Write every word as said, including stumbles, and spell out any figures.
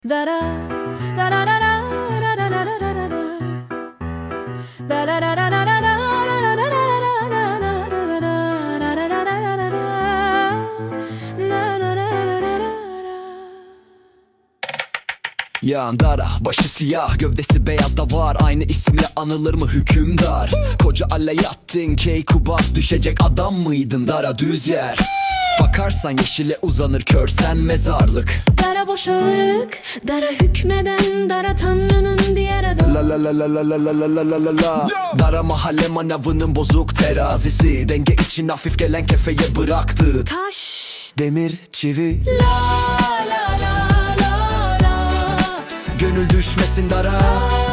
Da da da da da da da da da da da da da da da da da. Yağan dara, başı siyah, gövdesi beyaz da var. Aynı isimle anılır mı hükümdar? Koca aleyattin Keykubat, düşecek adam mıydın dara düz yer? Bakarsan yeşile uzanır körsen mezarlık. Dara boş ağırlık, dara hükmeden, dara tanrının diğer adı. La la la la la la la la la la la. Dara mahalle manavının bozuk terazisi, denge için hafif gelen kefeye bıraktı. Taş, demir, çivi. la la la la la. Gönül düşmesin dara.